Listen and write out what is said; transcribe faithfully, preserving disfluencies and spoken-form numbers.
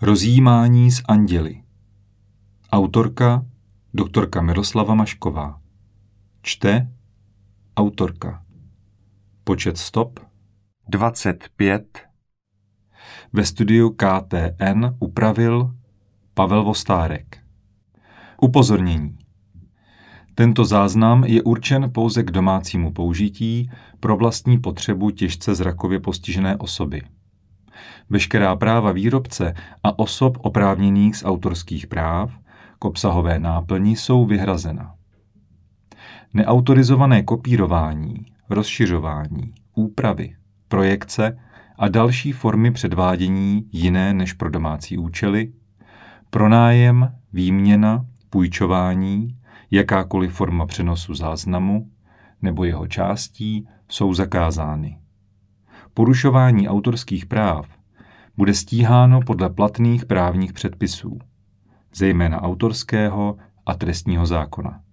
Rozjímání s anděli. Autorka doktorka Miroslava Mašková. Čte autorka. Počet stop dvacet pět. Ve studiu K T N upravil Pavel Vostárek. Upozornění. Tento záznam je určen pouze k domácímu použití pro vlastní potřebu těžce zrakově postižené osoby. Veškerá práva výrobce a osob oprávněných z autorských práv k obsahové náplni jsou vyhrazena. Neautorizované kopírování, rozšiřování, úpravy, projekce a další formy předvádění jiné než pro domácí účely, pronájem, výměna, půjčování, jakákoliv forma přenosu záznamu nebo jeho částí jsou zakázány. Porušování autorských práv bude stíháno podle platných právních předpisů, zejména autorského a trestního zákona.